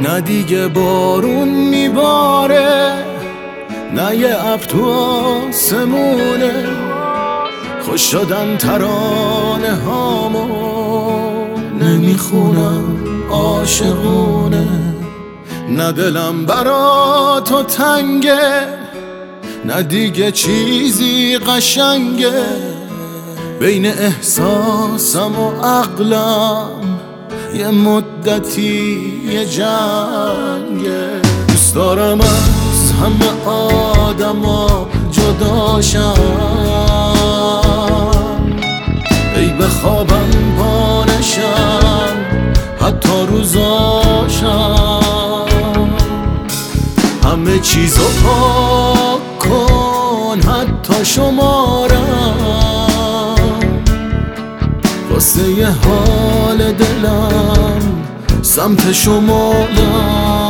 نه دیگه بارون میباره، نه یه ابر تو آسمونه. خوش شدن ترانه هامو نمیخونم عاشقونه. نه دلم برا تو تنگه، نه دیگه چیزی قشنگه. بین احساسم و عقلم یه مدتی یه جنگه. دوست دارم از همه آدما جداشم، ای بخوابم پانشم حتی روزاشم. همه چیزو پاک کن حتی شمارم، واسه یه حال دلم سمت شمالم.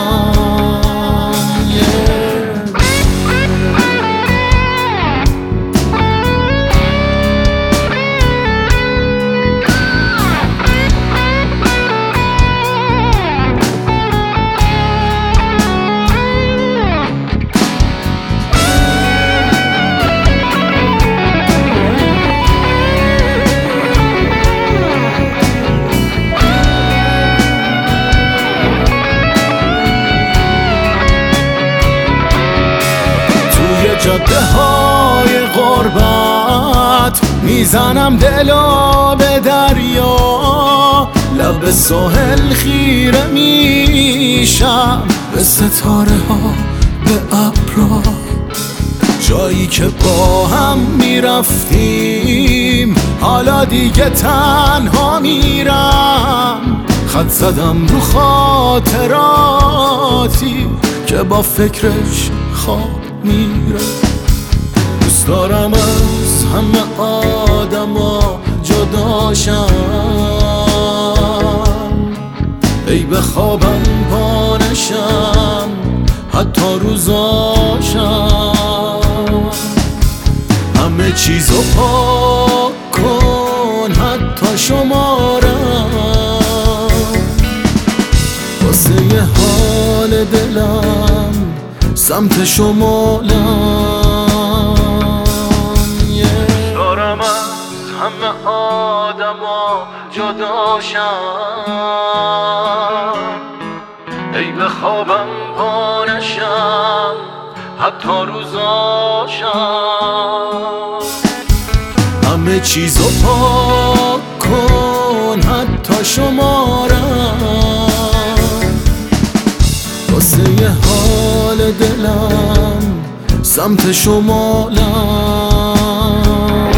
جاده های غربت میزنم دلا به دریا، لب ساحل خیره میشم به ستاره ها به ابرا. جایی که با هم میرفتیم حالا دیگه تنها میرم. خط زدم رو خاطراتی که با فکرش خواب میره. دوست دارم از همه آدما جداشم، ای بخوابم پانشم حتی روزاشم. همه چیزو پاک کن حتی شمارم، واسه یه حال دلم سمت شمالم. دارم از همه آدما جداشم، ای بخوابم پانشم حتی روزاشم. همه چیزو پاک کن حتی شمارم، واسه یه حال دلم سمت شمالم.